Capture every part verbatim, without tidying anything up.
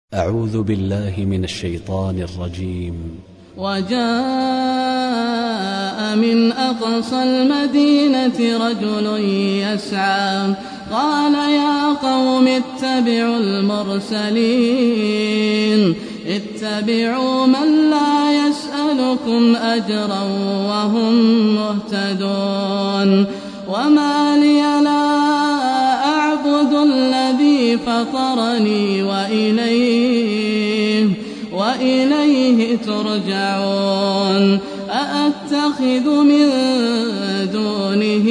أعوذ بالله من الشيطان الرجيم. وجاء من أقصى المدينة رجل يسعى قال يا قوم اتبعوا المرسلين اتبعوا من لا يسألكم أجرا وهم مهتدون وما لي لا أعبد الذي فطرني وإليه وإليه ترجعون أأتخذ من دونه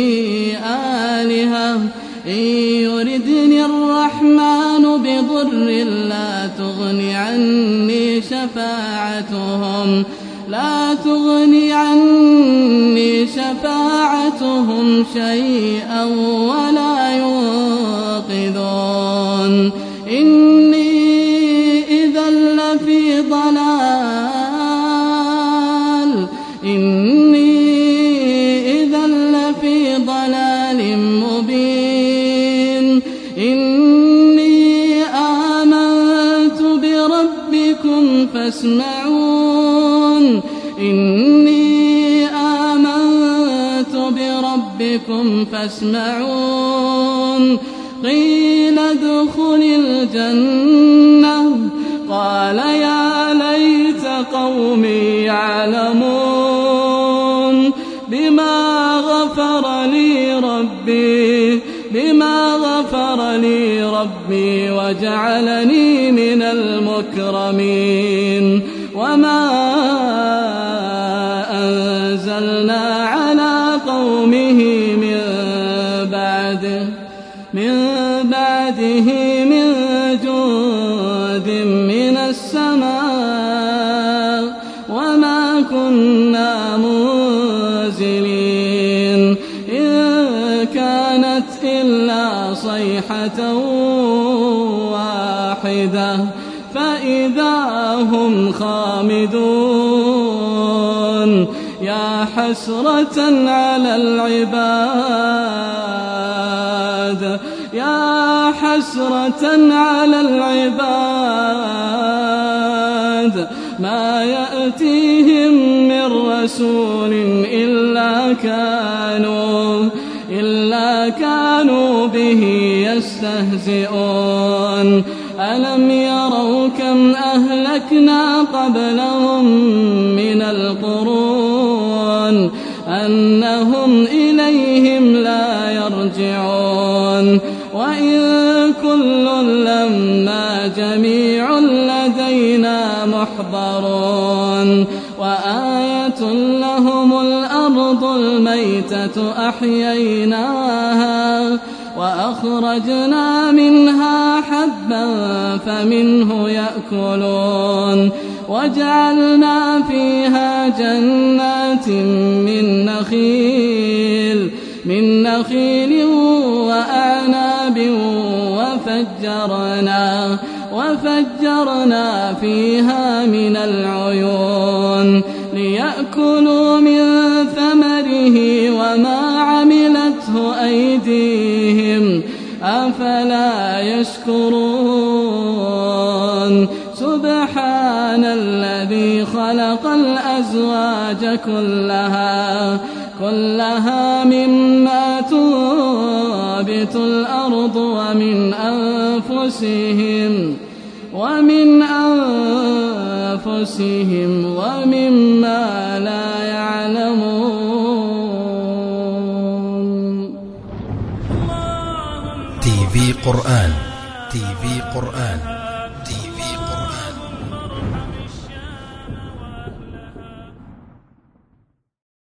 آلهة إن يردني الرحمن بضر لا تغني عني شفاعتهم لا تغني عني شفاعتهم شيئا ولا ينقذون إني إذا لفي ضلال إني إذا لفي ضلال مبين إني آمنت بربكم فاسمعون إني آمنت بربكم فاسمعون قيل ادخل الجنة قال يا ليت قومي يعلمون بما غفر لي ربي بما غفر لي ربي وجعلني من المكرمين وما أنزلنا على قومه من بعده من بعده من جند من السماء وما كنا منزلين إن كانت إلا صيحة واحدة فإذا هم خامدون يا حسرة على العباد يا حسرة على العباد ما يأتيهم من رسول إلا كانوا إلا كانوا به يستهزئون ألم يروا كم أهلكنا قبلهم من القرون أنهم إليهم لا يرجعون وإن كل لما جميع لدينا محضرون وآية لهم الأرض الميتة أحييناها وأخرجنا منها حبا فمنه يأكلون وجعلنا فيها جنات من نخيل من نخيل وأعناب وفجرنا وفجرنا فيها من العيون ليأكلوا من ثمره وما عملته أيديهم أفلا يشكرون سبحان الذي خلق الأزواج كلها كلها مما تنبت الأرض ومن أنفسهم ومن أنفسهم ومما لا يعلمون. تي في قرآن تي في قرآن